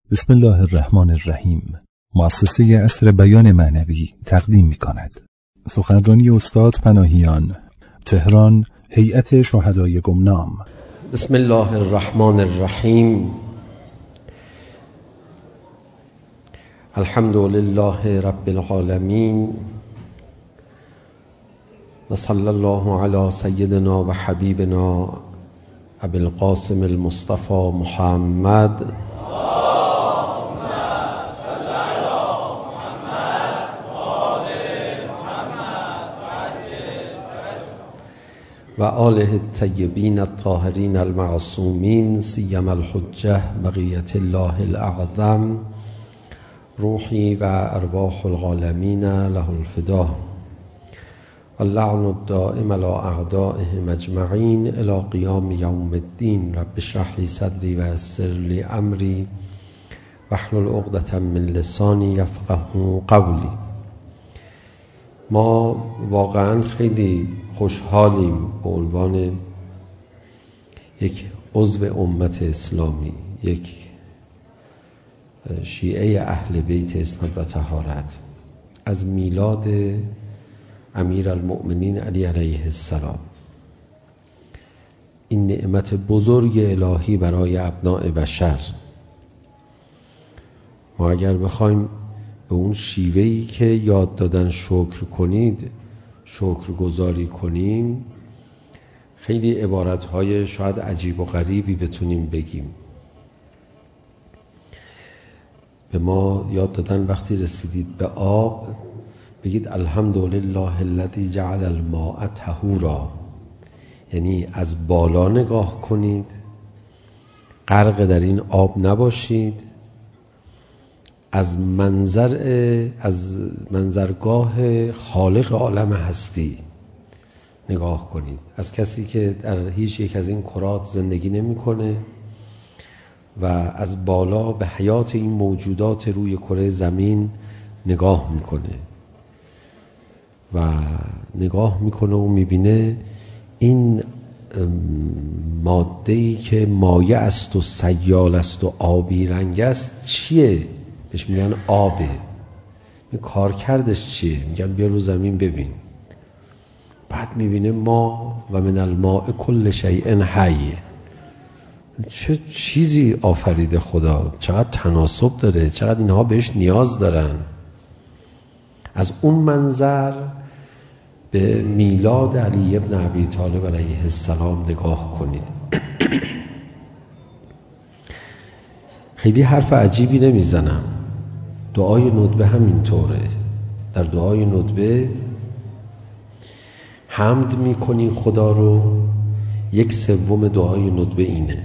بسم الله الرحمن الرحیم. مؤسسه عصر بیان معنوی تقدیم می‌کند. سخنرانی استاد پناهیان، تهران، هیئت شهدای گمنام. بسم الله الرحمن الرحیم. الحمد لله رب العالمین و صلی الله علی سیدنا و حبیبنا ابی القاسم المصطفى محمد و آله الطیبین الطاهرین المعصومین سیما الحجة بقیة الله الاعظم روحی و ارواح العالمین له الفدا اللعن الدائم على اعدائهم اجمعین الی قیام یوم الدین. رب اشرح لی صدری و یسر لی امری واحلل عقدة من لسانی یفقهوا قولی. ما واقعا خیلی خوشحالیم به عنوان یک عضو امت اسلامی، یک شیعه اهل بیت عصمت و طهارت، از میلاد امیرالمؤمنین علی علیه السلام. این نعمت بزرگ الهی برای ابناء بشر. ما اگر بخوایم به اون شیوهی که یاد دادن شکر کنید شکر گذاری کنیم، خیلی عبارتهای شاید عجیب و غریبی بتونیم بگیم. به ما یاد دادن وقتی رسیدید به آب بگید الحمدلله الذی جعل الماء طهورا، یعنی از بالا نگاه کنید، غرق در این آب نباشید، از منظرگاه خالق عالم هستی نگاه کنید، از کسی که در هیچ یک از این کرات زندگی نمی‌کنه و از بالا به حیات این موجودات روی کره زمین نگاه میکنه و نگاه میکنه و میبینه این ماده‌ای که مایع است و سیال است و آبی رنگ است چیه؟ بهش میگن آبه. این کارکردش چیه؟ میگن بیا رو زمین ببین. بعد میبینه ما و من الماء کل شیء حی. چه چیزی آفریده خدا، چقدر تناسب داره، چقدر اینها بهش نیاز دارن. از اون منظر به میلاد علی ابن ابی طالب علیه السلام نگاه کنید. خیلی حرف عجیبی نمیزنم. دعای ندبه همینطوره. در دعای ندبه حمد میکنی خدا رو، 1/3 دعای ندبه اینه.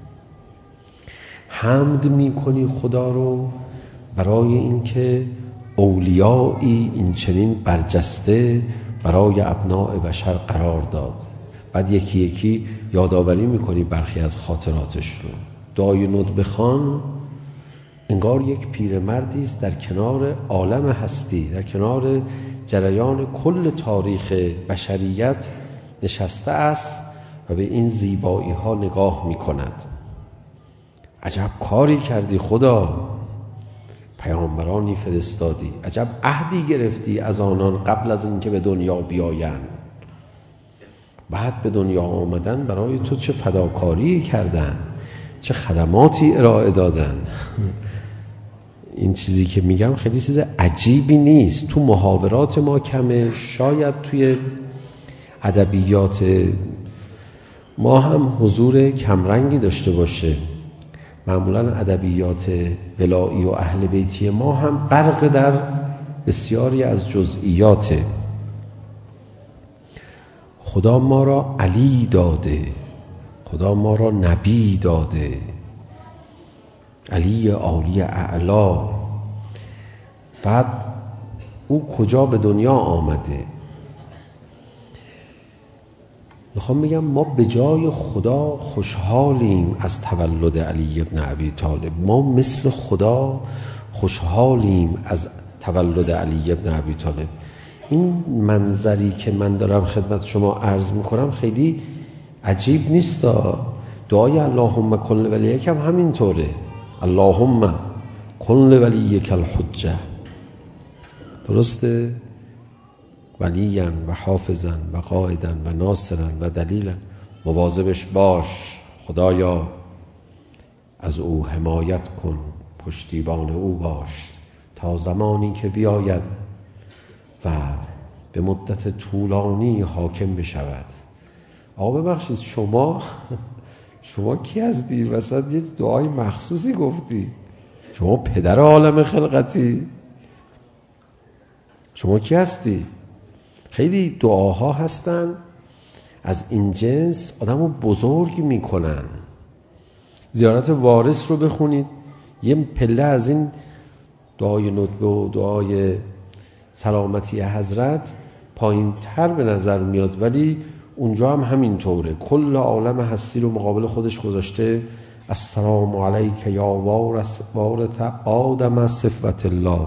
حمد میکنی خدا رو برای اینکه اولیایی این چنین برجسته برای ابناء بشر قرار داد. بعد یکی یکی یادآوری میکنی برخی از خاطراتش رو. دعای ندبه خان انگار یک پیرمردی است در کنار عالم هستی، در کنار جریان کل تاریخ بشریت نشسته است و به این زیبایی ها نگاه می کند. عجب کاری کردی خدا، پیامبرانی فرستادی، عجب عهدی گرفتی از آنان قبل از اینکه به دنیا بیایند. بعد به دنیا آمدن برای تو چه فداکاری کردن، چه خدماتی ارائه دادن. این چیزی که میگم خیلی چیز عجیبی نیست. تو محاورات ما کمه، شاید توی ادبیات ما هم حضور کمرنگی داشته باشه. معمولا ادبیات ولایی و اهل بیتی ما هم غرق در بسیاری از جزئیاته. خدا ما را علی داده، خدا ما را نبی داده، علی عالی اعلا. بعد او کجا به دنیا آمده؟ میخوام بگم ما به جای خدا خوشحالیم از تولد علی ابن ابی طالب. ما مثل خدا خوشحالیم از تولد علی ابن ابی طالب. این منظری که من دارم خدمت شما عرض میکنم خیلی عجیب نیست. دعای اللهم کن ولیک هم همینطوره. اللهم کن لولیک الحجه. درسته؟ ولیاً و حافظاً و قائداً و ناصراً و دلیلاً. مواظبش باش، خدایا از او حمایت کن، پشتیبان او باش تا زمانی که بیاید و به مدت طولانی حاکم بشود. آقا ببخشید شما کی هستی؟ وسط یه دعای مخصوصی گفتی. شما پدر عالم خلقتی؟ شما کی هستی؟ خیلی دعاها هستن از این جنس آدمو بزرگ میکنن. زیارت وارث رو بخونید، یه پله از این دعای ندبه و دعای سلامتی حضرت پایین تر به نظر میاد، ولی اونجا هم همین طوره. کل عالم هستی رو مقابل خودش گذاشته. السلام علیک یا وارث آدم صفوت الله.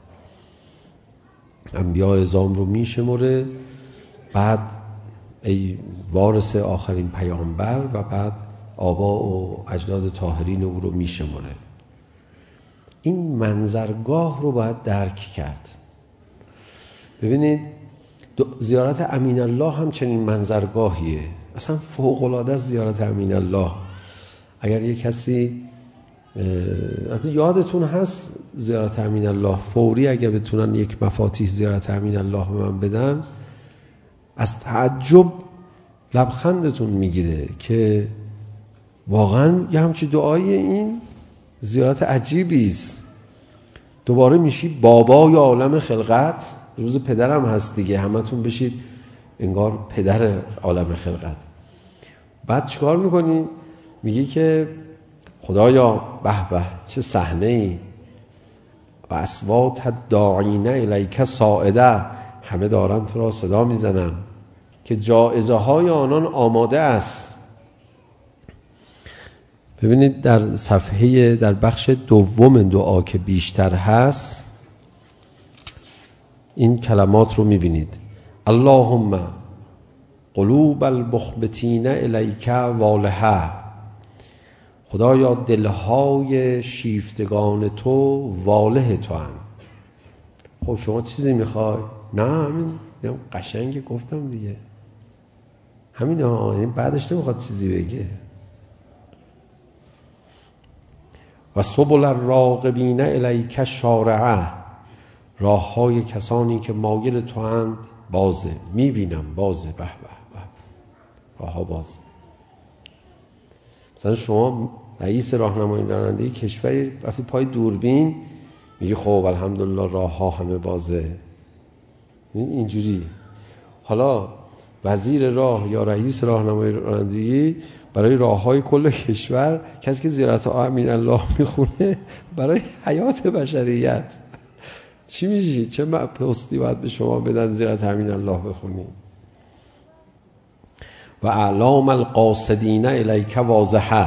انبیاء اعظام رو میشمره، بعد ای وارث آخرین پیامبر، و بعد آبا و اجداد طاهرین او رو میشمره. این منظرگاه رو باید درک کرد. ببینید زیارت امین الله هم چنین منظرگاهیه، اصلا فوق‌العاده است زیارت امین الله. اگر یک کسی یادتون هست زیارت امین الله فوری اگر بتونن یک مفاتیح زیارت امین الله به من بدن، از تعجب لبخندتون میگیره که واقعا یه همچی دعای این زیارت عجیبی است. دوباره میشی بابای عالم خلقت، روز پدرم هست دیگه، همتون بشید انگار پدر عالم خلقت. بعد چیکار میکنی؟ میگی که خدایا به به چه صحنه‌ای، و اصوات داعین الیک صاعده، همه دارن تو را صدا میزنن که جایزه های آنان آماده است. ببینید در صفحه در بخش دوم دعا که بیشتر هست این کلمات رو میبینید: اللهم قلوب المخبتین الیک والها. خدایا دلهای شیفتگان تو واله تو هم. خب شما چیزی میخوای؟ نه همین قشنگه گفتم دیگه، همین این بعدش نمیخواد چیزی بگه. و سبل الراغبین الیک شارعه. راه های کسانی که مایل تو اند بازه. میبینم بازه، به به به، راه ها بازه. مثلا شما رئیس راهنمایی رانندگی کشوری رفتی پای دوربین میگی خب الحمدلله راه ها همه بازه، اینجوری. حالا وزیر راه یا رئیس راهنمایی رانندگی برای راههای کل کشور، کسی که زیارت امین الله میخونه برای حیات بشریت، چی میشی؟ چه پستی باید به شما بدن زیارت امین الله بخونی؟ و اعلام القاصدین الیک واضحه.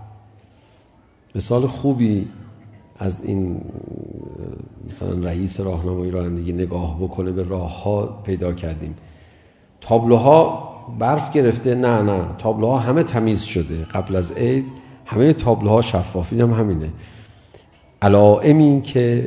مثال خوبی از این مثلا رئیس راهنمایی رانندگی نگاه بکنه به راه ها پیدا کردیم. تابلوها برف گرفته؟ نه تابلوها همه تمیز شده. قبل از عید همه تابلوها شفاف. هم همینه، علائمی که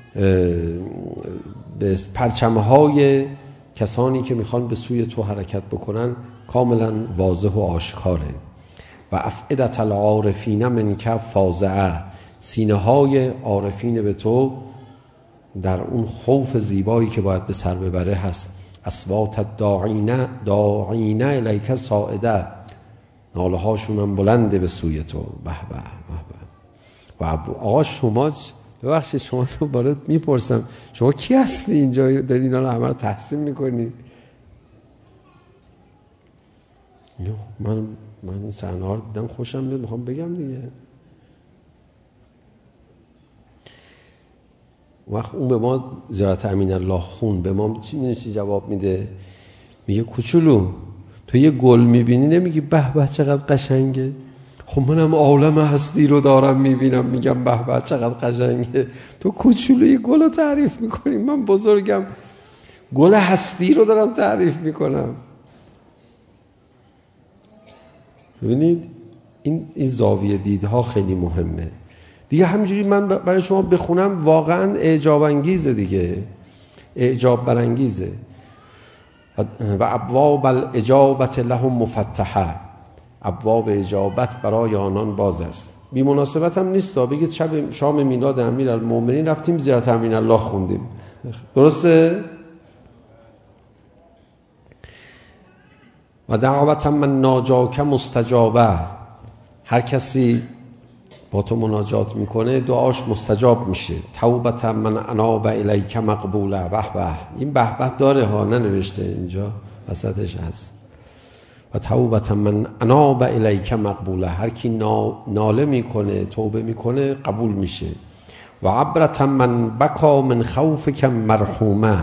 به پرچمهای کسانی که میخوان به سوی تو حرکت بکنن کاملا واضح و آشکاره. و افئدة العارفین منک فاضعه. سینه های عارفین به تو در اون خوف زیبایی که باید به سر ببره هست. اصوات داعین الیک صاعده. ناله هاشون هم بلنده به سوی تو. به به به. و آقا شما ببخشید شما تو بالا میپرسم شما کی هستی اینجا داری اینا رو همه رو تحسین میکنی؟ من این صحنه ها رو دیدم خوشم میاد میخوام بگم دیگه. وقت اون به ما زیارت امین الله خون به ما چی جواب میده؟ میگه کوچولو تو یه گل میبینی نمیگی به به چقدر قشنگه؟ خب منم عالم هستی رو دارم میبینم میگم به به چقدر قشنگه. تو کوچولو یه گل رو تعریف میکنی، من بزرگم گل هستی رو دارم تعریف میکنم. ببینید این زاویه دیدها خیلی مهمه. دیگه همینجوری من برای شما بخونم واقعا اعجاب انگیزه دیگه، اعجاب برانگیزه. و ابواب الاجابت لهم مفتحه، ابواب اجابت برای آنان باز است. بی مناسبت هم نیست بگید شب شام میلاد امیرالمومنین رفتیم زیارت امین الله خوندیم، درسته؟ و دعوت من ناجاک مستجابه، هر کسی با تو مناجات میکنه دعاش مستجاب میشه. توبت من اناب الیک مقبوله، به به، این به به داره ها، ننوشته اینجا وسطش هست. و توبت من اناب الیک مقبوله، هر کی ناله میکنه توبه میکنه قبول میشه. و عبرت من بکا من خوفک مرحومه،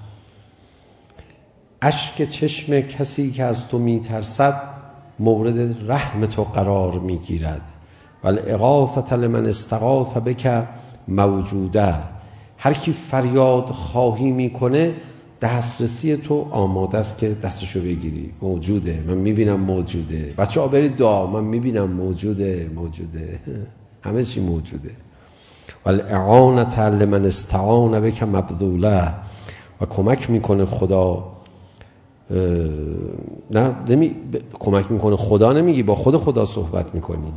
اشک چشم کسی که از تو میترسد مورد رحم تو قرار میگیرد. و الاغاثة لمن استغاث بک موجوده، هر کی فریاد خواهی میکنه دسترسی تو آماده است که دستشو بگیری، موجوده، من میبینم موجوده. بچه ها برید دعا، من میبینم موجوده، همه چی موجوده. و الاعانة لمن استعان بک مبذوله، و کمک میکنه خدا، کمک میکنه خدا نمیگی، با خدا صحبت میکنی.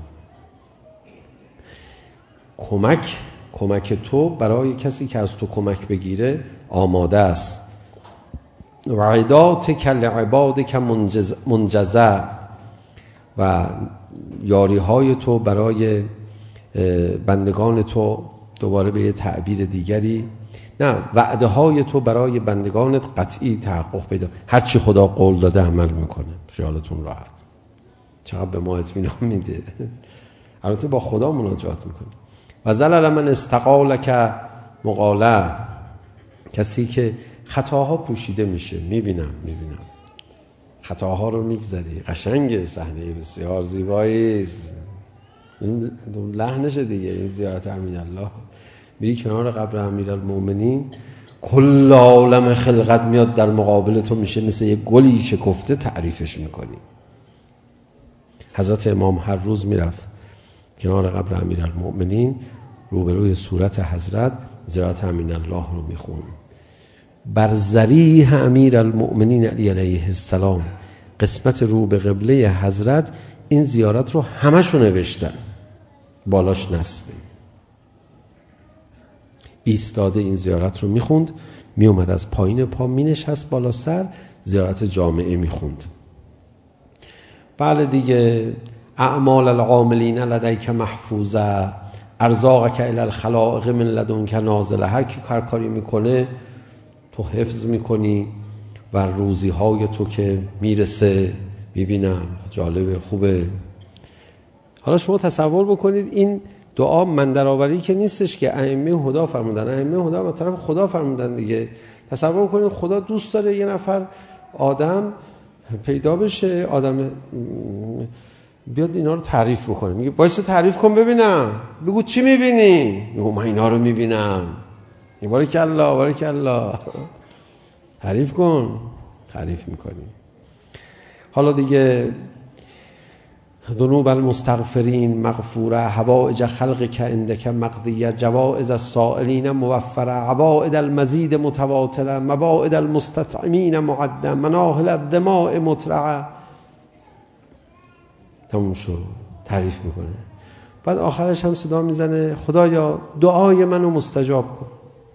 کمک تو برای کسی که از تو کمک بگیره آماده است. و عداتک لعبادک منجزه، و یاری های تو برای بندگان تو، دوباره به یه تعبیر دیگری، نه، وعده های تو برای بندگانت قطعی تحقق پیدا. هر چی خدا قول داده عمل میکنه، خیالتون راحت. چقدر به ما اطمینان میده. البته با خدا مناجات میکنه. و زلل من استقالک مقاله، کسی که خطاها پوشیده میشه، میبینم خطاها رو میگذری. قشنگه، صحنه بسیار زیبایی است. این لحنشه دیگه، این زیارت امین الله، میری کنار قبر امیرالمومنین، کل عالم خلقت میاد در مقابل تو، میشه مثل یه گلی شکفته تعریفش میکنی. حضرت امام هر روز میرفت کنار قبر امیرالمومنین، روبروی صورت حضرت زیارت امین الله رو میخون. بر ضریح امیرالمومنین علی علیه السلام، قسمت رو به قبله حضرت، این زیارت رو همشو نوشتن، بالاش نصبه. ایستاده این زیارت رو میخوند، میومد از پایین پا مینشست بالا سر، زیارت جامعه میخوند. بله دیگه، اعمال العاملین لدیک محفوظه، ارزاقک الی الخلائق من لدنک نازله، هر کی کاری میکنه تو حفظ میکنی و روزی های تو که میرسه میبینم. جالبه، خوبه. حالا شما تصور بکنید این دعا من درآوری که نیستش که ائمه هدا فرمودن، ائمه هدا به طرف خدا فرمودن دیگه. تصور کنید خدا دوست داره یه نفر آدم پیدا بشه، آدم بیاد اینا رو تعریف بکنه، میگه باعث تعریف کن ببینم، بگو چی میبینی؟ میگه من اینا رو میبینم. بارک الله تعریف کن، تعریف میکنی. حالا دیگه ذنوب المستغفرین مغفوره، حوائج خلق که عندک مقضیه، جوائز السائلین موفره، عوائد المزید متواتره، مواعد المستطعمین معده، مناهل الدماء مترعه. تموم شد، تعریف میکنه. بعد آخرش هم صدا میزنه خدایا دعای منو مستجاب کن.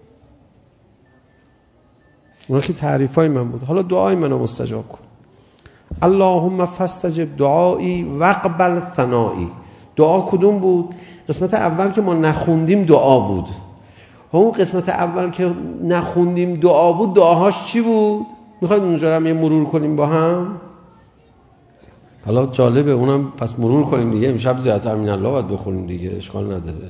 اونا که تعریفای من بود، حالا دعای منو مستجاب کن. اللهم فاستجب دعایی واقبل ثنایی. دعا کدوم بود؟ قسمت اول که ما نخوندیم دعا بود. اون قسمت اول که نخوندیم دعا بود، دعاهاش چی بود؟ میخواید اونجا هم یه مرور کنیم با هم؟ حالا جالبه، اونم پس مرور کنیم دیگه. امشب زیارت امین الله باید بخونیم دیگه، اشکال نداره.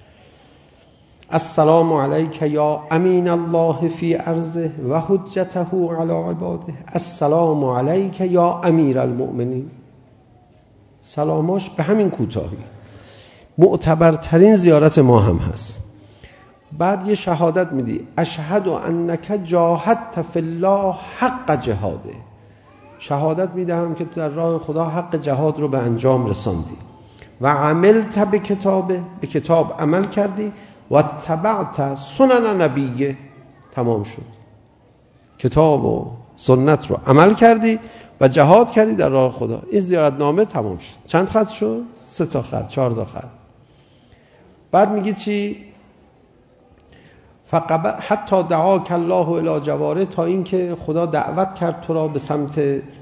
السلام علیک یا امین الله فی ارضه و حجته علی عباده. السلام علیک یا امیر المؤمنین. سلاماش به همین کوتاهی معتبرترین زیارت ما هم هست. بعد یه شهادت میدی، اشهد انک جاهدت فی الله حق جهاده. شهادت میدهم که تو در راه خدا حق جهاد رو به انجام رساندی. و عملت به کتابه، به کتاب عمل کردی، و تبعت سنن نبیه، تمام شد. کتاب و سنت رو عمل کردی و جهاد کردی در راه خدا. این زیارتنامه تمام شد. چند خط شد؟ 3 تا خط، 4 تا خط. بعد میگی چی؟ حتی دعاک الله الی جواره، تا این که خدا دعوت کرد تو را به سمت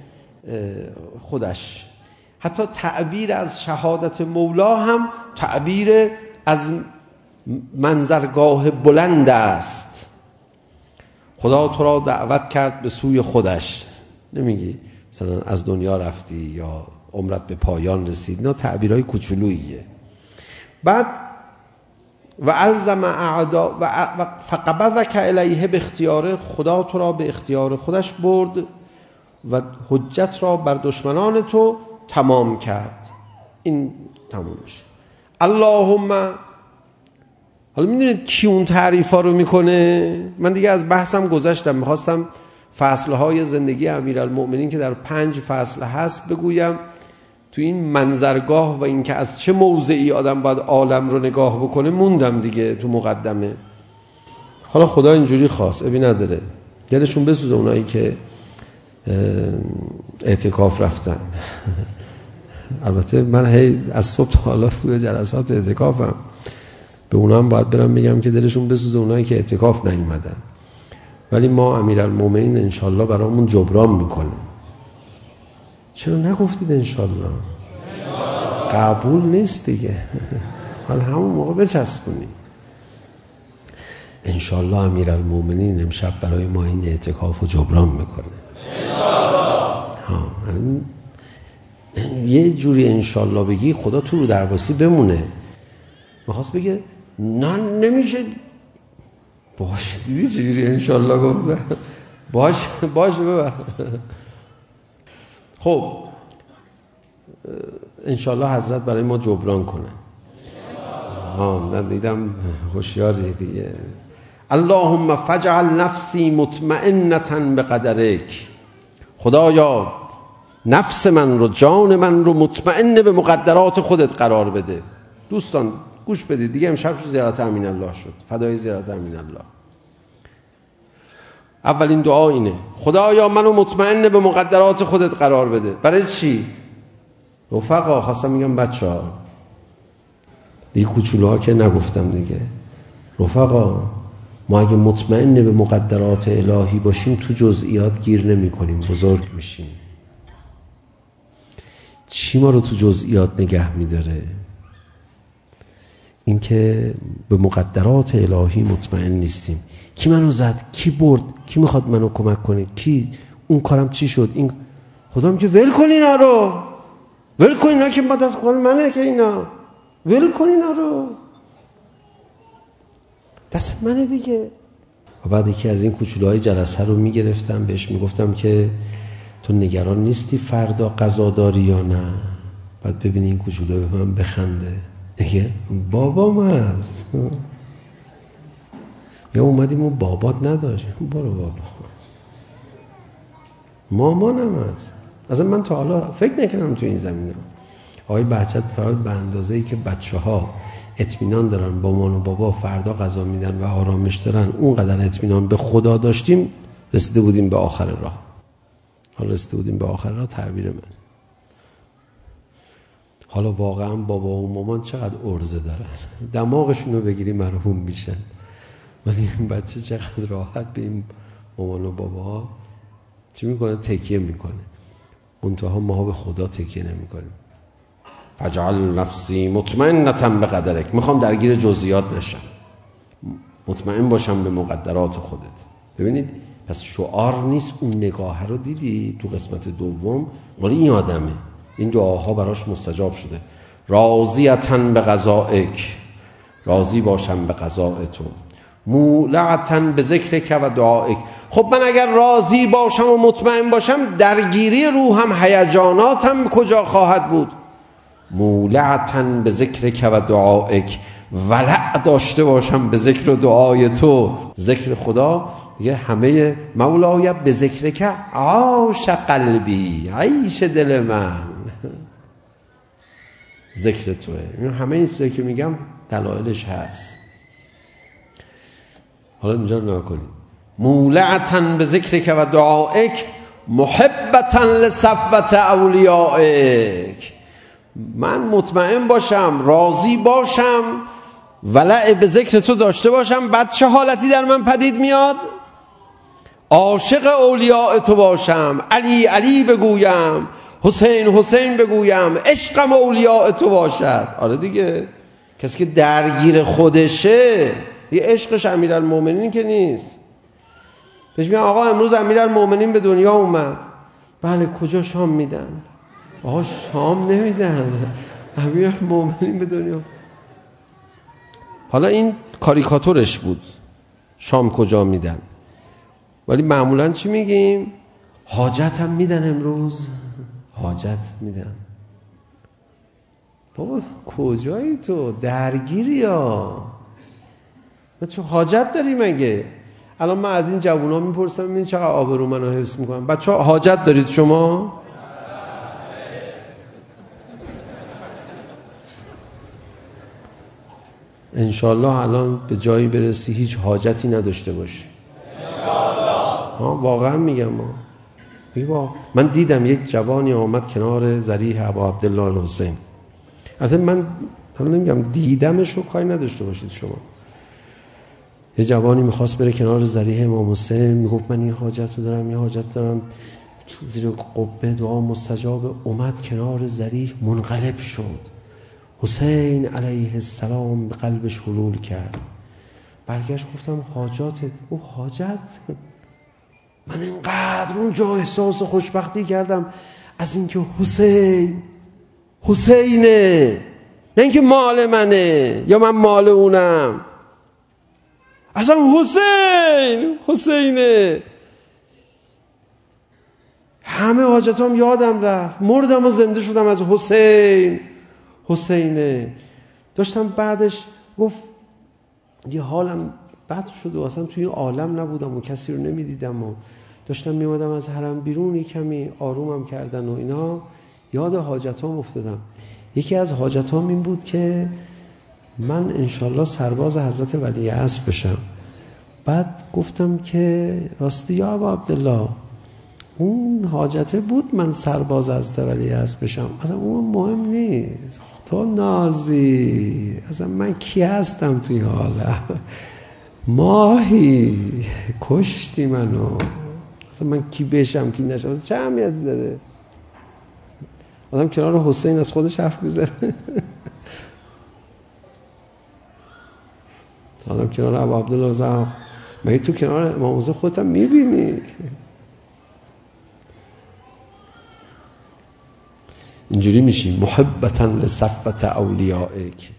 خودش. حتی تعبیر از شهادت مولا هم تعبیر از منظرگاه بلند است. خدا تو را دعوت کرد به سوی خودش. نمیگی مثلا از دنیا رفتی یا عمرت به پایان رسید، نه، تعبیرهای کوچولوییه. بعد و الزم اعدا و فقبضک الیه به اختیاره، خدا تو را به اختیار خودش برد و حجت را بر دشمنان تو تمام کرد. این تمام شد. اللهم، حالا میدونید کی اون تعریفا رو میکنه؟ من دیگه از بحثم گذشتم، میخواستم فصلهای زندگی امیرالمؤمنین که در 5 فصل هست بگویم. تو این منظرگاه و این که از چه موضعی آدم باید عالم رو نگاه بکنه موندم دیگه تو مقدمه. حالا خدا اینجوری خواست، ابی نداره، دلشون بسوزه اونایی که اعتکاف رفتن. البته من هی از صبح تا حالا توی جلسات اعتکافم، به اونا هم باید برم بگم که دلشون بسوزه اونایی که اعتکاف نیومدن، ولی ما امیرالمومنین انشالله برامون جبران میکنه. چرا نگفتید انشالله؟ قبول نیست دیگه. باید همون موقع بچسبونی. انشالله امیرالمومنین امشب برای ما این اعتکاف رو جبران میکنه انشالله. یه جوری انشالله بگی خدا تو رو درواسی بمونه. میخواست بگه نه نمیشه. باش، دیدی چجوری انشالله گفته؟ باش ببر. خب انشالله حضرت برای ما جبران کنه. من دیدم هوشیاری دیگه. اللهم فجعل نفسی مطمئنة بقدرک، خدایا نفس من رو، جان من رو مطمئن به مقدرات خودت قرار بده. دوستان گوش بدید دیگه، امشب شو زیارت امین الله شد، فدای زیارت امین الله. اولین دعا اینه، خدایا منو مطمئن به مقدرات خودت قرار بده. برای چی؟ رفقا خواستم میگم بچه‌ها دیگه، کوچولوها که نگفتم دیگه. رفقا ما اگه مطمئن به مقدرات الهی باشیم تو جزئیات گیر نمی کنیم، بزرگ میشیم. چی ما رو تو جزئیات نگه میداره؟ این که به مقدرات الهی مطمئن نیستیم. کی منو زد؟ کی برد؟ کی میخواد منو کمک کنه؟ کی اون کارم چی شد؟ این خدا میگه ول کن اینا رو، ول کن اینا که بعد از قول منه، که اینا ول کن اینا رو، دست منه دیگه. و بعد یکی از این کوچولوهای جلسه رو میگرفتم، بهش میگفتم که تو نگران نیستی فردا قضا داری یا نه؟ بعد ببینی این کوچولو به من بخنده، میگه بابام هست. یا اومدیم اون بابات نداشت، برو بابا. مامانم هست. اصلا من تا حالا فکر نکنم تو این زمینه. آقای بهجت فراد به اندازه‌ای که بچه‌ها اطمینان دارن با مامان و بابا فردا غذا میدن و آرامش دارن، اونقدر اطمینان به خدا داشتیم، رسیده بودیم به آخر راه. حالا رسیده بودیم به آخر راه، تعبیر من. حالا واقعا بابا و مامان چقدر عرضه دارن، دماغشون رو بگیری مرحوم میشن. ولی این بچه چقدر راحت به این مامان و بابا چی میکنه؟ تکیه میکنه. منتها ما به خدا تکیه نمیکنیم. فجعل نفسی مطمئنة بقدرک، میخوام درگیر جزئیات نشم، مطمئن باشم به مقدرات خودت. ببینید پس شعار نیست، اون نگاه رو دیدی تو قسمت دوم، مال این آدمه، این دعاها براش مستجاب شده. راضیة بقضائک، راضی باشم به قضاء تو. مولعة بذکرک و دعائک. خب من اگر راضی باشم و مطمئن باشم، درگیری روحم، هیجاناتم کجا خواهد بود؟ مولعة بذکرک و دعائک، ولع داشته باشم به ذکر و دعای تو. ذکر خدا دیگه همه مولای به ذکرک عاش قلبی، عیش دل من. ذکر توه. همه این چیزایی که میگم دلایلش هست. حالا اینجا رو نگاه کنید. مولعتاً به ذکرک و دعائک محبتاً لصفوة اولیائک. من مطمئن باشم، راضی باشم، ولع به ذکر تو داشته باشم، بعد چه حالتی در من پدید میاد؟ عاشق اولیاء تو باشم، علی علی بگویم، حسین حسین بگویم، عشقم اولیاء تو باشد. آره دیگه، کسی که درگیر خودشه یه عشقش امیرالمومنین که نیست. بهش میگن آقا امروز امیرالمومنین به دنیا اومد. بله، کجا شام میدن؟ آقا شام نمیدن، امیرالمومنین به دنیا. حالا این کاریکاتورش بود، شام کجا میدن. ولی معمولا چی میگیم؟ حاجت هم میدن امروز، حاجت میدن. بابا کجایی تو؟ درگیری ها؟ چه حاجت داری مگه؟ الان من از این جوونا میپرسم این چقدر آبرو منو حفظ میکنم. بچه ها حاجت دارید شما؟ انشالله الان به جایی برسی هیچ حاجتی نداشته باشی. ها واقعا میگم. من دیدم یک جوانی آمد کنار ضریح ابا عبدالله الحسین. اصلا من نمیگم دیدمش رو، کاری نداشته باشید شما. یه جوانی میخواست بره کنار ضریح امام حسین، میگفت من این حاجت رو دارم، یه حاجت دارم، زیر قبه دعا مستجاب. اومد کنار ضریح، منقلب شد. حسین علیه السلام به قلبش حلول کرد. برگشت گفتم حاجاتت؟ او حاجت؟ من اینقدر اونجا احساس خوشبختی کردم از اینکه حسینه، نه اینکه مال منه یا من مال اونم. اصلا حسینه. همه حاجتام یادم رفت، مردم و زنده شدم از حسینه. داشتم بعدش گفت یه حالم بد شد و اصلا توی این عالم نبودم و کسی رو نمیدیدم و داشتم میومدم از حرم بیرون، یه کمی آرومم کردن و اینا، یاد حاجتام افتادم. یکی از حاجتام این بود که من انشالله سرباز حضرت ولی عصر بشم. بعد گفتم که راستی یا ابا عبدالله، اون حاجته بود من سرباز حضرت ولی عصر بشم، اصلا اون مهم نیست، تو نازی، اصلا من کی هستم توی حالا؟ ماهی کشتی منو، اصلا من کی بشم کی نشم، چه اهمیتی داره؟ آدم کنار حسین از خودش حرف میزنه. آدم کنار ابو عبدالله زهر، مگه تو کنار امام حسین خودت هم میبینی؟ اینجوری میشی محبتاً لصفوة اولیائک،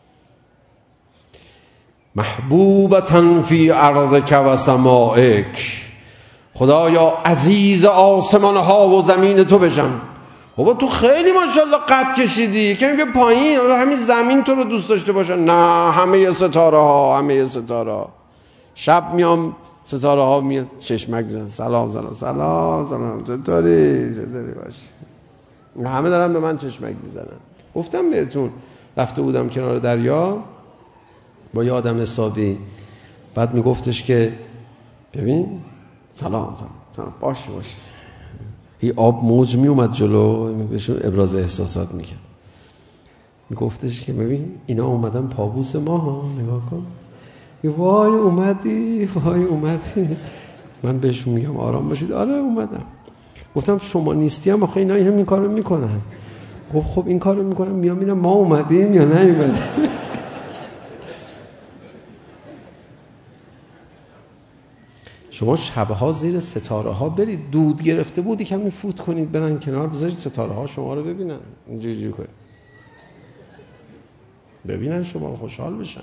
محبوبتاً فی ارضک و سمائک. خدایا عزیز آسمان ها و زمین تو بشم. بابا تو خیلی ماشاءالله قد کشیدی، کمی بیا پایین، همین زمین تو رو دوست داشته باشن. نه، همه ستاره ها. شب میام ستاره ها میاد چشمک میزن، سلام چطوری باشی. همه دارن به من چشمک میزنن. گفتم بهتون، رفته بودم کنار دریا با یه آدم حسابی، بعد میگفتش که ببین سلام باشه این آب موج می اومد جلو، بهشون ابراز احساسات میکرد. میگفتش که ببین اینا اومدن پابوس ما ها، نگاه کن. وای اومدی. من بهشون میگم آرام باشید. آره اومدم. گفتم شما نیستی هم آخه اینا همین کارو میکنن. گفت خب این کارو میکنن، میام ما اومدیم یا نه اومدیم. شما شبها زیر ستاره ها برید، دود گرفته بود یکم فوت کنید، برن کنار، بذارید ستاره ها شما رو ببینن، اینجوری کنید، ببینن شما خوشحال بشن.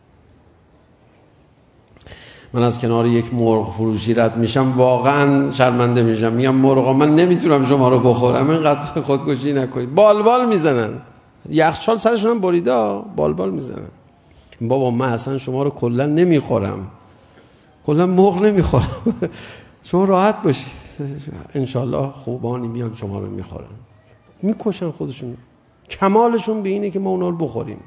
من از کنار یک مرغ فروشی رد میشم، واقعا شرمنده میشم، میگم مرغا من نمیتونم شما رو بخورم، اینقدر خودکشی نکنید. بالبال میزنن، یخچال سرشون هم بریده، بالبال میزنن. بابا من اصلا شما رو کلا نمیخورم، کلا مرغ نمیخورم. شما راحت باشید، انشالله خوبانی میان شما رو میخورن. میکشن خودشون، کمالشون به اینه که ما اونا رو بخوریم.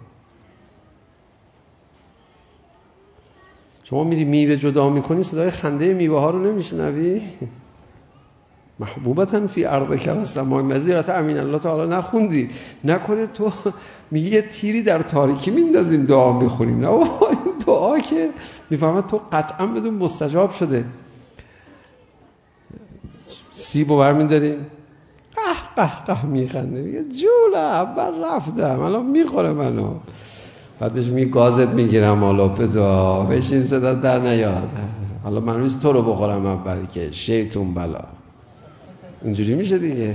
شما میری میوه جدا میکنی صدای خنده میوه ها رو نمیشنوی؟ محبوبتن فی ارضک و السماء مزیرة امین الله تعالی نخوندی؟ نکنه تو میگی یه تیری در تاریکی میندازیم دعا میخونیم. نه این دعا که میفهمد تو قطعا بدون مستجاب شده. سیبو برمیداریم قه میخنده میگه جوله اول رفتم الان میخوره منو. بعد بهش میگه گازت میگیرم حالا بدا بشین صدا در نیاد، حالا من روز تو رو بخورم اول که شیطون بلا. اینجوری میشه دیگه.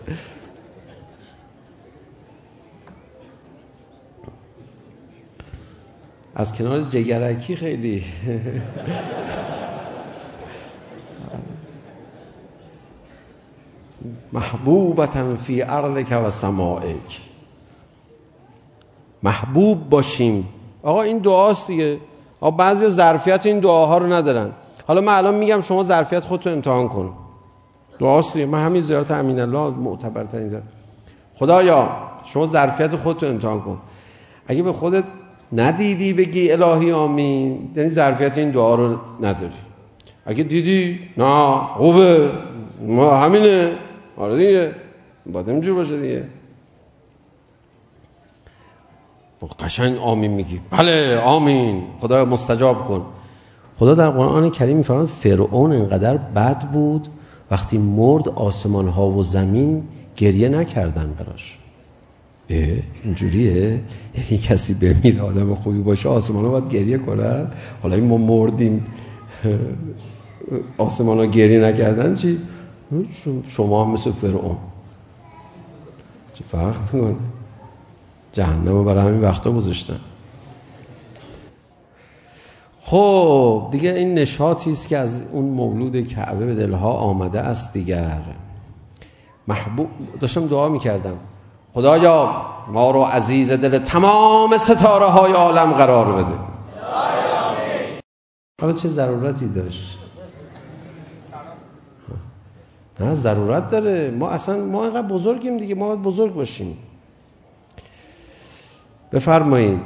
از کنار جگرکی خیلی محبوبتن فی ارضک و سمائک. محبوب باشیم. آقا این دعاست دیگه. آقا بعضی ظرفیت این دعاها رو ندارن. حالا من الان میگم شما ظرفیت خودتو امتحان کن. دعاست دیگه. من همین زیارت امین الله معتبرترین زیارت. خدایا شما ظرفیت خودتو امتحان کن. اگه به خودت ندیدی بگی الهی آمین، یعنی ظرفیت این دعا رو نداری. اگه دیدی نه خوبه ما همینه، آره دیگه باید اینجور باشه دیگه. قشنگ آمین میگی، بله آمین خدا مستجاب کن. خدا در قرآن کریم میفرماید فرعون انقدر بد بود وقتی مرد آسمان ها و زمین گریه نکردن براش. اینجوریه؟ یعنی کسی بمیره آدم خوبی باشه آسمان ها باید گریه کنن؟ حالا این ما مردیم آسمان ها گریه نکردن چی؟ شما هم مثل فرعون چی فرق میکنه؟ جهنم رو برای همین وقتا گذاشتن. خب دیگه این نشاطی است که از اون مولود کعبه به دلها آمده است دیگر. محبوب داشتم دعا میکردم خدایا ما رو عزیز دل تمام ستاره های عالم قرار بده. حالا چه ضرورتی داشت؟ نه ضرورت داره. ما اینقدر بزرگیم دیگه، ما باید بزرگ باشیم. بفرمایید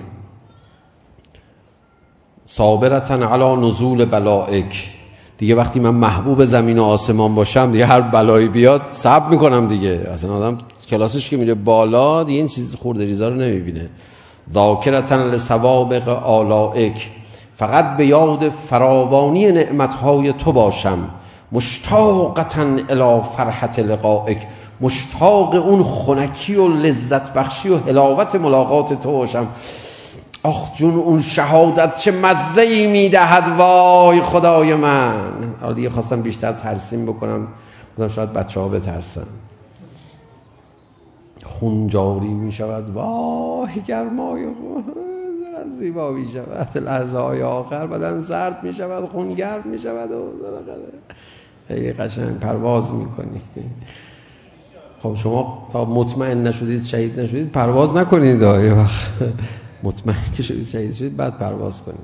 صابرتن علی نزول بلائک. دیگه وقتی من محبوب زمین و آسمان باشم دیگه هر بلایی بیاد صبر میکنم دیگه. اصلا آدم کلاسش که میره بالا دیگه این چیز خورده ریزا رو نمیبینه. ذاکرتن لسوابق آلائک. فقط به یاد فراوانی نعمتهای تو باشم. مشتاقتن الی فرحت لقائک. مشتاق اون خنکی و لذت بخشی و حلاوت ملاقات تو باشم. آخ جون اون شهادت چه مزه‌ای میدهد وای خدای من. حالا دیگه خواستم بیشتر ترسیم بکنم، گفتم شاید بچه ها بترسن. خون جاری میشود وای گرمای خون زیبا میشود لحظه های آخر، بدن سرد میشود خون گرم میشود و خیلی قشنگ پرواز میکنی. خب شما تا مطمئن نشدید شهید نشدید پرواز نکنید. یه وقت مطمئن که شدید شهید شدید بعد پرواز کنید.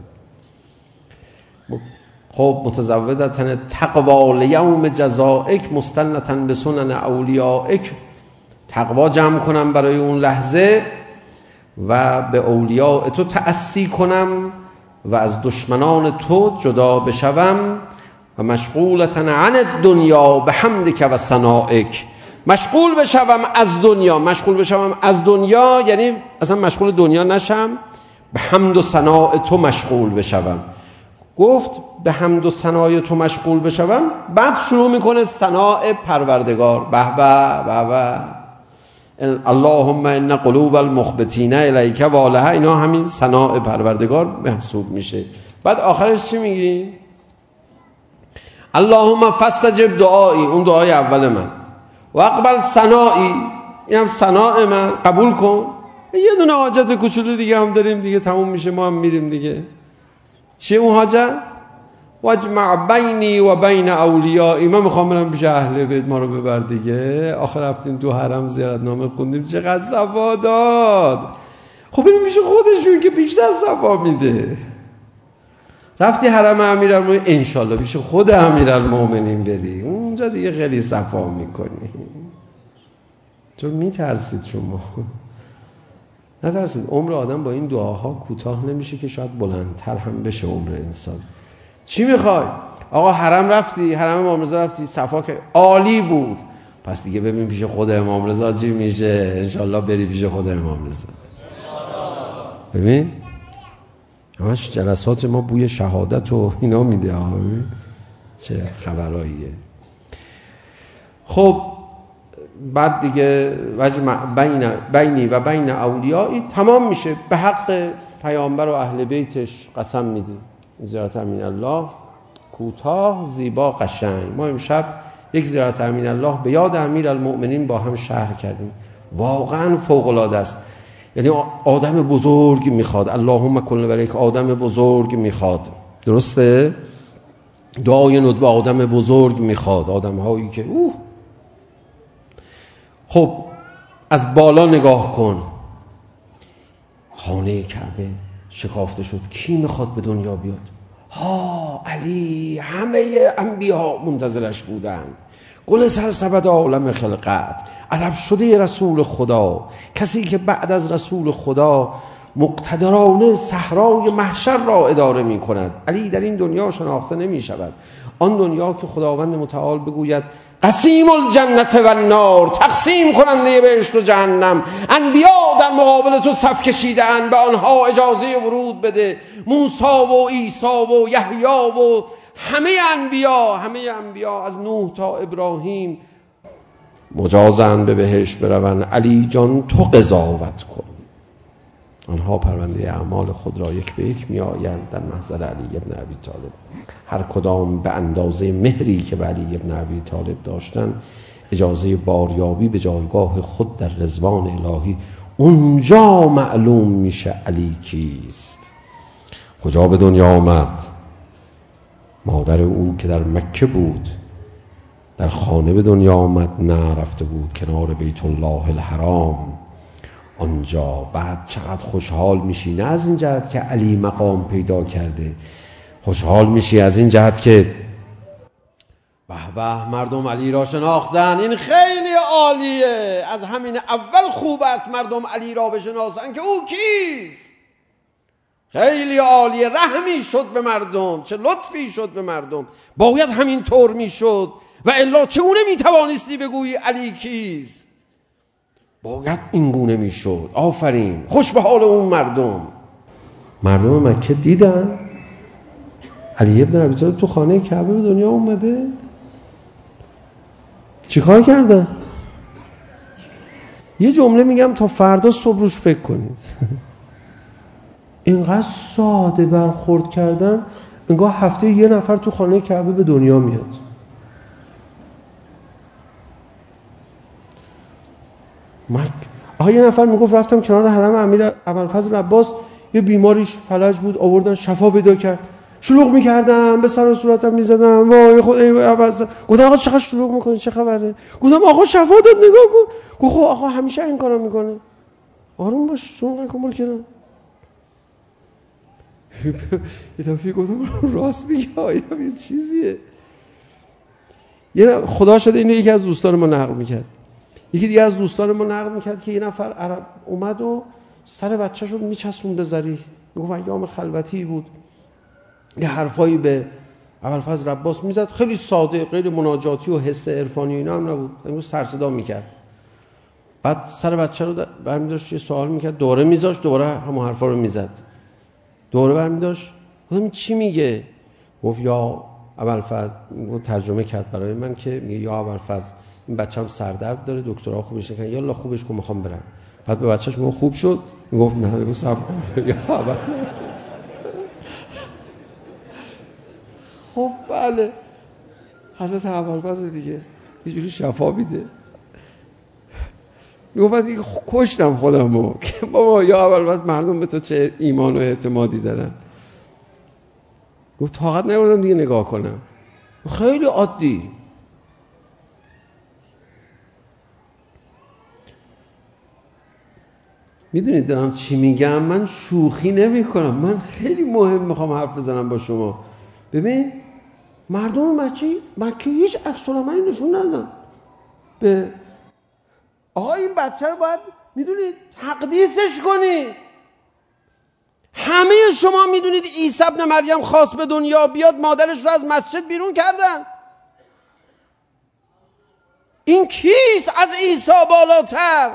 خب متزودتن تقوا لیوم جزائک مستنتن به سنن اولیائک. تقوا جمع کنم برای اون لحظه و به اولیاء تو تأسی کنم و از دشمنان تو جدا بشوم. و مشغولتن عن الدنیا به حمدک و ثنائک. مشغول بشوم از دنیا. مشغول بشوم از دنیا یعنی اصلا مشغول دنیا نشم، به حمد و ثناء تو مشغول بشوم. گفت به حمد و ثناء تو مشغول بشوم، بعد شروع میکنه ثناء پروردگار. به به به به اللهم ان قلوب المخبتین الیک والها. اینا همین ثناء پروردگار محسوب میشه. بعد آخرش چی میگی؟ اللهم فاستجب دعایی، اون دعای اول من، و اقبل ثنایی، اینم ثناء من، قبول کن. یه دونه حاجت کوچولو دیگه هم داریم دیگه، تموم میشه ما هم میریم دیگه. چیه اون حاجت؟ واجمع بینی و بین اولیایی. من میخوام برم پیش اهل بیت، ما رو ببر دیگه. آخر رفتیم تو حرم زیارتنامه خوندیم چقدر صفا داد. خب بریم پیش خودشون که بیشتر صفا میده. رفتی حرم امیرالمومنین، انشالله پیش خود امیرالمومنین بری، اونجا دیگه خیلی صفا میکنی. چون میترسید شما. نترسید. عمر آدم با این دعاها کوتاه نمیشه که شاید بلندتر هم بشه عمر انسان. چی میخوای؟ آقا حرم رفتی، حرم امام رضا رفتی، صفا که عالی بود، پس دیگه ببین پیش خود امام رضا چی میشه. انشالله بری پیش خود امام رضا. ببین همش جلسات ما بوی شهادت و اینا میده. چه خبراییه. خب بعد دیگه بینی و بین اولیایی تمام میشه. به حق پیامبر و اهل بیتش قسم میدیم. زیارت امین الله کوتاه، زیبا، قشنگ. ما امشب یک زیارت امین الله به یاد امیرالمؤمنین با هم شرح کردیم. واقعا فوق العاده است. یعنی آدم بزرگ میخواد. اللهم کن ولیک آدم بزرگ میخواد. درسته؟ دعای ندبه آدم بزرگ میخواد. آدم هایی که خب از بالا نگاه کن. خانه کعبه شکافته شد. کی میخواد به دنیا بیاد؟ علی. همه انبیا منتظرش بودن. گل سرسبد عالم خلقت، ادب شده رسول خدا، کسی که بعد از رسول خدا مقتدرانه صحرای محشر را اداره می کند. علی در این دنیا شناخته نمی شود. آن دنیا که خداوند متعال بگوید قسیم الجنت و النار، تقسیم کننده بهشت و جهنم، انبیا در مقابل تو صف کشیدن، به آنها اجازه ورود بده. موسی و عیسی و یحیی و همه انبیا از نوح تا ابراهیم مجازن به بهشت بروند. علی جان تو قضاوت کن. آنها پرونده اعمال خود را یک به یک می آیند در محضر علی ابن ابی طالب. هر کدام به اندازه مهری که به علی ابن ابی طالب داشتن اجازه باریابی به جایگاه خود در رضوان الهی. اونجا معلوم میشه علی کیست. کجا به دنیا آمد؟ مادر او که در مکه بود در خانه به دنیا آمد، نه رفته بود کنار بیت الله الحرام. آنجا بعد چقدر خوشحال میشی، نه از این جهت که علی مقام پیدا کرده، خوشحال میشی از این جهت که به به مردم علی را شناختن. این خیلی عالیه. از همین اول خوب است مردم علی را بشناسن که او کیست. خیلی عالیه. رحمی شد به مردم، چه لطفی شد به مردم. باید همین طور میشد و الا چگونه میتوانستی بگویی علی کیست؟ باید این گونه میشد. آفرین، خوش به حال اون مردم مکه دیدن علی ابن ابی طالب تو خانه کعبه به دنیا اومده. چیکار کردن؟ یه جمله میگم تا فردا صبح روش فکر کنید. اینقدر ساده برخورد کردن انگار هفته یه نفر تو خانه کعبه به دنیا میاد. یه نفر میگفت رفتم کنار حرم امیر ابوالفضل عباس، یه بیماریش فلج بود، آوردن شفا پیدا کرد. شلوغ میکردم، به سر و صورتم میزدم، وای خود ای عباس. گفتم آقا چقدر شلوغ میکنی، چه خبره؟ گفتم آقا شفا داد، نگاه کن. گفت آقا همیشه این کارو میکنه. آروم باش، شلوغ نکن، برو کنار. یه دفعه گفتم راست میگه، یه چیزیه. یه خدا شده اینو یکی از دوستان ما نقل میکرد. یکی دیگه از دوستان ما نقل میکرد که یه نفر عرب اومد و سر بچه‌شو میچسبون به زری. میگفت ایام خلوتی بود، یه حرفایی به ابوالفضل عباس میزد، خیلی ساده، غیر مناجاتی و حس عرفانی اینا هم نبود، امروز سر صدا میکرد. بعد سر بچه رو برمی‌داشت یه سوال میکرد، دوره میذاشت، دوره همون حرفا رو میزد. دوره برمی‌داشت، گفتم چی میگه؟ گفت یا ابوالفضل، ترجمه کرد برای من که میگه یا ابوالفضل این بچه‌م سردرد داره، دکترها خوبش نکردن، یالا خوبش کن میخوام برم. بعد به بچه‌ش میگه خوب شد؟ میگفت نه. میگفت صبر کن. یا خب بله، حضرت ابوالفضل دیگه یه جوری شفا میده. میگفت دیگه کشتم خودمو که بابا یا ابوالفضل مردم به تو چه ایمان و اعتمادی دارن. گفت طاقت نبردم دیگه نگاه کنم. خیلی عادی. میدونید دارم چی میگم؟ من شوخی نمی کنم، من خیلی مهم میخوام حرف بزنم با شما. ببین مردم مکه هیچ عکس العملی نشون ندادن به آقا این بچه رو باید میدونید تقدیسش کنید. همه شما میدونید عیسی ابن مریم خواست به دنیا بیاد، مادرش رو از مسجد بیرون کردن. این کیست از عیسی بالاتر؟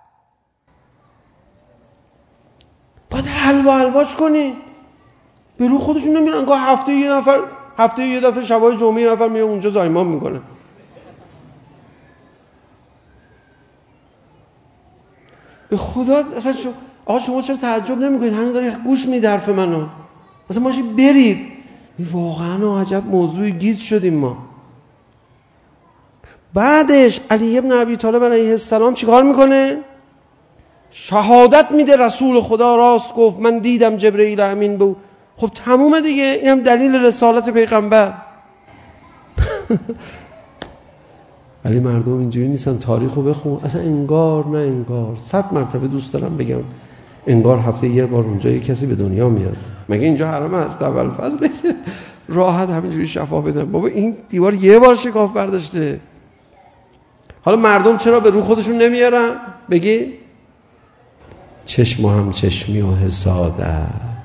باید حلواش کنید. به رو خودشون نمیرن. گاه هفته یه دفعه شبای جمعه یه نفر میره اونجا زایمان میکنه. به خدا اصلا آقا شما چرا تعجب نمیکنید؟ هنوز داری گوش میدی حرف منو. اصلا ماشی برید. واقعا عجب موضوعی گیج شدیم ما. بعدش علی ابن ابی طالب علیه السلام چیکار میکنه؟ شهادت میده رسول خدا راست گفت، من دیدم جبرئیل امین بود. خب تمومه دیگه. اینم دلیل رسالت پیغمبر. ولی مردم اینجوری نیستن. تاریخو بخون. اصلا انگار نه انگار. 100 مرتبه دوست دارم بگم انگار هفته یه بار اونجا یه کسی به دنیا میاد. مگه اینجا حرم هست اول فضله که راحت همینجوری شفا بدن؟ بابا این دیوار یه بار شکاف برداشته. حالا مردم چرا به رو خودشون نمیارن؟ بگی چشم و هم چشمی و حسادت.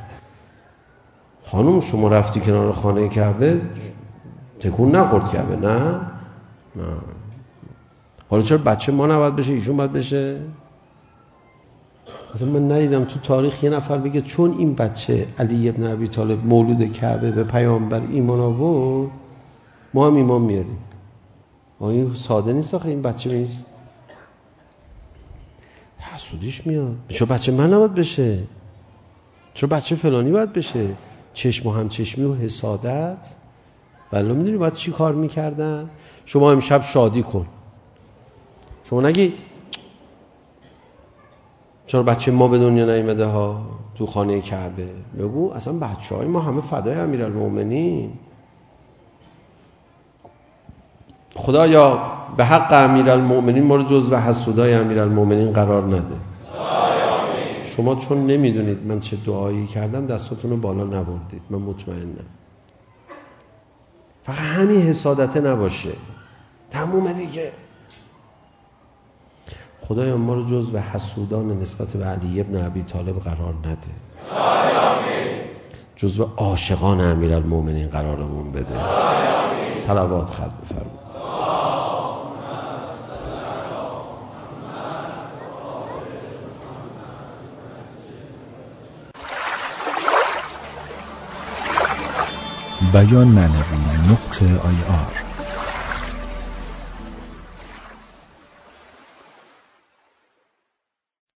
خانم شما رفتی کنار خانه کعبه تکون نخورد کعبه؟ نه. حالا چرا بچه ما نباید بشه ایشون باید بشه؟ اصلا من ندیدم تو تاریخ یه نفر بگه چون این بچه علی ابن ابی طالب مولود کعبه به پیامبر ایمان آورد ما هم ایمان میاریم. این ساده نیست آخه. این بچه نیست حسودیش میاد. چرا بچه من نباید بشه؟ چرا بچه فلانی باید بشه؟ چشم و هم چشمی و حسادت. ولی میدونی باید چی کار میکردن؟ شما امشب شادی کن. شما نگی چرا بچه ما به دنیا نیامده ها تو خانه کعبه. بگو اصلا بچه‌های ما همه فدای امیرالمومنین. خدایا به حق امیرالمومنین ما رو جزو حسودای امیرالمومنین قرار نده. شما چون نمیدونید من چه دعایی کردم دستاتون رو بالا نبردید. من مطمئنم. فقط همین حسادته نباشه. تمومه دیگه. خدایا ما رو جزو حسودان نسبت به علی ابن ابی طالب قرار نده. جزو عاشقان امیرالمومنین قرارمون بده. صلوات ختم بفرمایید. بیان معنوی .ir